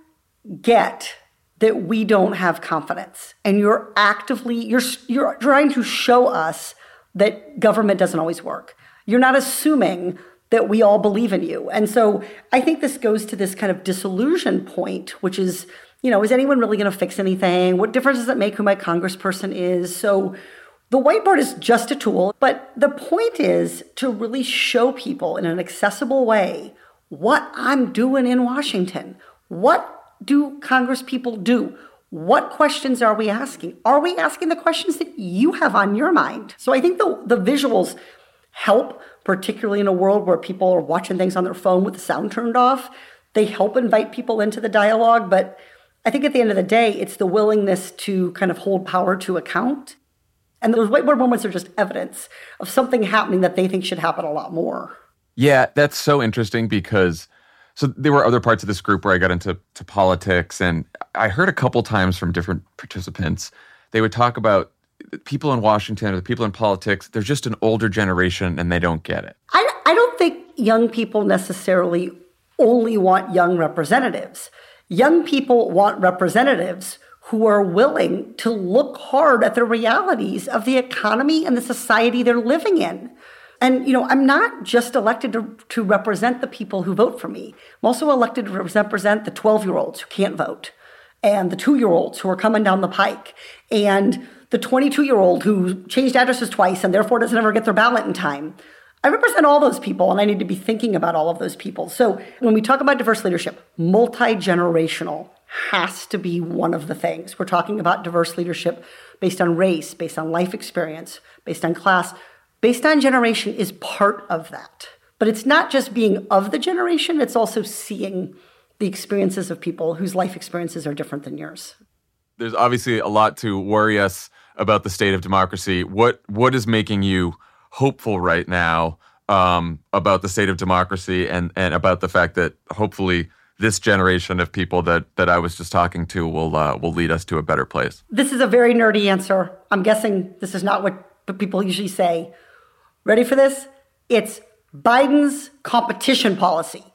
get that we don't have confidence, and you're actively, you're you're trying to show us that government doesn't always work. You're not assuming that we all believe in you. And so I think this goes to this kind of disillusion point, which is, you know, is anyone really going to fix anything? What difference does it make who my congressperson is? So the whiteboard is just a tool, but the point is to really show people in an accessible way what I'm doing in Washington. What do Congress people do? What questions are we asking? Are we asking the questions that you have on your mind? So I think the, the visuals help, particularly in a world where people are watching things on their phone with the sound turned off. They help invite people into the dialogue, but I think at the end of the day, it's the willingness to kind of hold power to account. And those whiteboard moments are just evidence of something happening that they think should happen a lot more. Yeah, that's so interesting because so there were other parts of this group where I got into to politics, and I heard a couple times from different participants, they would talk about people in Washington or the people in politics, they're just an older generation and they don't get it. I, I don't think young people necessarily only want young representatives. Young people want representatives who are willing to look hard at the realities of the economy and the society they're living in. And, you know, I'm not just elected to, to represent the people who vote for me. I'm also elected to represent the twelve-year-olds who can't vote, and the two-year-olds who are coming down the pike, and the twenty-two-year-old who changed addresses twice and therefore doesn't ever get their ballot in time. I represent all those people, and I need to be thinking about all of those people. So when we talk about diverse leadership, multi-generational has to be one of the things. We're talking about diverse leadership based on race, based on life experience, based on class. Based on generation is part of that. But it's not just being of the generation, it's also seeing the experiences of people whose life experiences are different than yours. There's obviously a lot to worry us about the state of democracy. What what is making you hopeful right now um, about the state of democracy and, and about the fact that hopefully this generation of people that that I was just talking to will uh, will lead us to a better place? This is a very nerdy answer. I'm guessing this is not what people usually say. Ready for this? It's Biden's competition policy.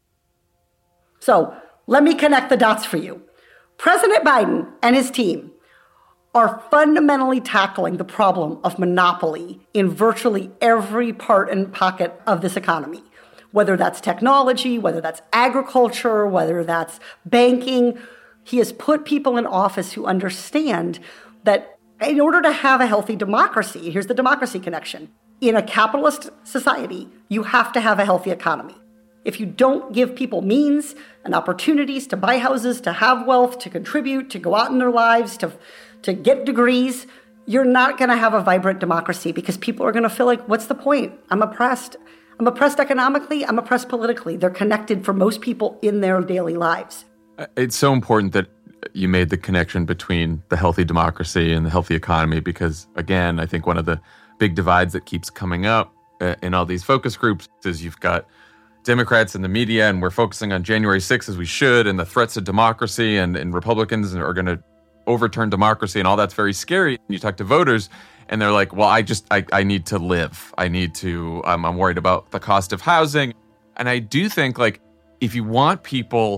So let me connect the dots for you. President Biden and his team are fundamentally tackling the problem of monopoly in virtually every part and pocket of this economy, whether that's technology, whether that's agriculture, whether that's banking. He has put people in office who understand that in order to have a healthy democracy, here's the democracy connection. In a capitalist society, you have to have a healthy economy. If you don't give people means and opportunities to buy houses, to have wealth, to contribute, to go out in their lives, to, to get degrees, you're not going to have a vibrant democracy because people are going to feel like, what's the point? I'm oppressed. I'm oppressed economically. I'm oppressed politically. They're connected for most people in their daily lives. It's so important that you made the connection between the healthy democracy and the healthy economy because, again, I think one of the big divides that keeps coming up uh, in all these focus groups is you've got Democrats in the media, and we're focusing on January sixth as we should, and the threats to democracy, and, and Republicans are going to overturn democracy, and all that's very scary. And you talk to voters, and they're like, well, I just, I, I need to live. I need to, um, I'm worried about the cost of housing. And I do think, like, if you want people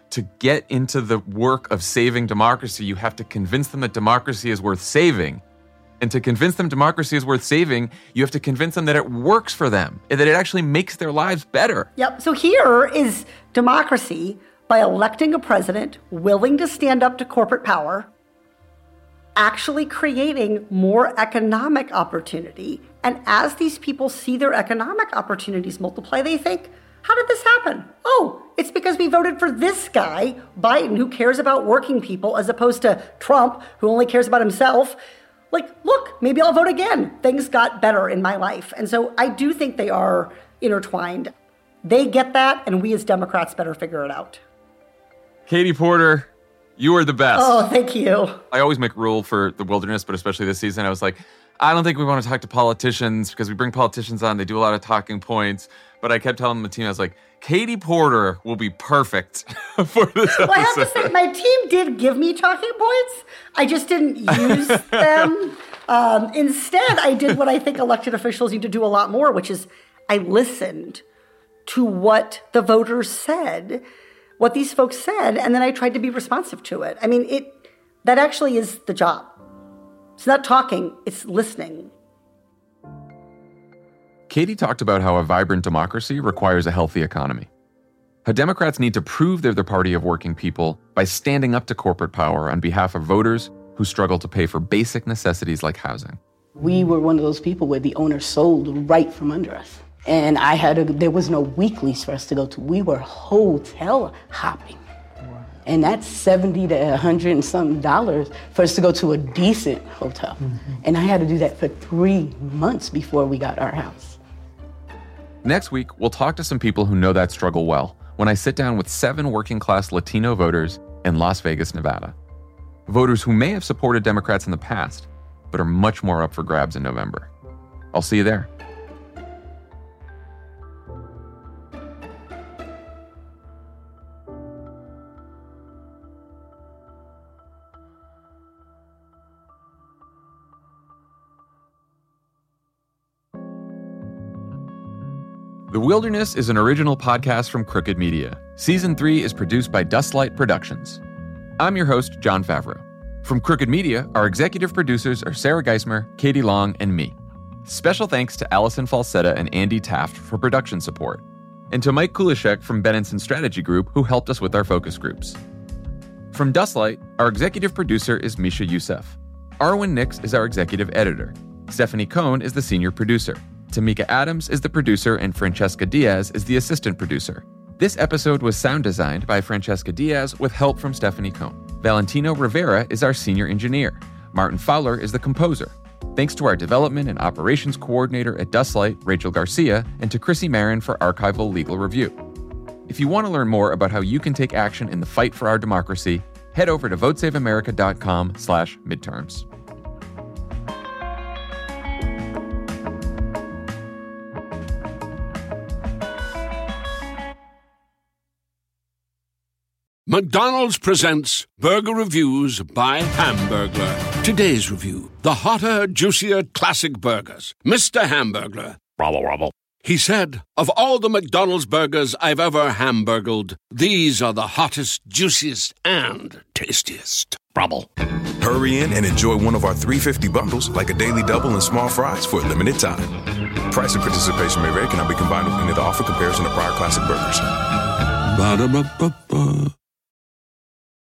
to get into the work of saving democracy, you have to convince them that democracy is worth saving. And to convince them democracy is worth saving, you have to convince them that it works for them, and that it actually makes their lives better. Yep. So here is democracy by electing a president willing to stand up to corporate power, actually creating more economic opportunity. And as these people see their economic opportunities multiply, they think, how did this happen? Oh, it's because we voted for this guy, Biden, who cares about working people, as opposed to Trump, who only cares about himself. Like, look, maybe I'll vote again. Things got better in my life. And so I do think they are intertwined. They get that, and we as Democrats better figure it out. Katie Porter, you are the best. Oh, thank you. I always make rule for the Wilderness, but especially this season, I was like, I don't think we want to talk to politicians because we bring politicians on. They do a lot of talking points. But I kept telling the team, I was like, Katie Porter will be perfect for this episode. Well, I have to say, my team did give me talking points. I just didn't use them. Um, instead, I did what I think elected officials need to do a lot more, which is I listened to what the voters said, what these folks said, and then I tried to be responsive to it. I mean, it that actually is the job. It's not talking, it's listening. Katie talked about how a vibrant democracy requires a healthy economy. How Democrats need to prove they're the party of working people by standing up to corporate power on behalf of voters who struggle to pay for basic necessities like housing. We were one of those people where the owner sold right from under us. And I had a, there was no weeklies for us to go to. We were hotel hopping. And that's seventy to a hundred and something dollars for us to go to a decent hotel. Mm-hmm. And I had to do that for three months before we got our house. Next week, we'll talk to some people who know that struggle well when I sit down with seven working-class Latino voters in Las Vegas, Nevada. Voters who may have supported Democrats in the past, but are much more up for grabs in November. I'll see you there. The Wilderness is an original podcast from Crooked Media. Season three is produced by Dustlight Productions. I'm your host, Jon Favreau. From Crooked Media, our executive producers are Sarah Geismer, Katie Long, and me. Special thanks to Allison Falsetta and Andy Taft for production support, and to Mike Kulishek from Benenson Strategy Group, who helped us with our focus groups. From Dustlight, our executive producer is Misha Youssef. Arwen Nix is our executive editor. Stephanie Cohn is the senior producer. Tamika Adams is the producer, and Francesca Diaz is the assistant producer. This episode was sound designed by Francesca Diaz with help from Stephanie Cohn. Valentino Rivera is our senior engineer. Martin Fowler is the composer. Thanks to our development and operations coordinator at Dustlight, Rachel Garcia, and to Chrissy Marin for archival legal review. If you want to learn more about how you can take action in the fight for our democracy, head over to votesaveamerica.com slash midterms. McDonald's presents Burger Reviews by Hamburglar. Today's review, the hotter, juicier classic burgers. Mister Hamburglar. Rubble, rubble. He said, of all the McDonald's burgers I've ever hamburgled, these are the hottest, juiciest, and tastiest. Rubble. Hurry in and enjoy one of our three fifty bundles, like a daily double and small fries for a limited time. Price and participation may vary, cannot be combined with any other offer comparison to prior classic burgers. Ba-da-ba-ba-ba.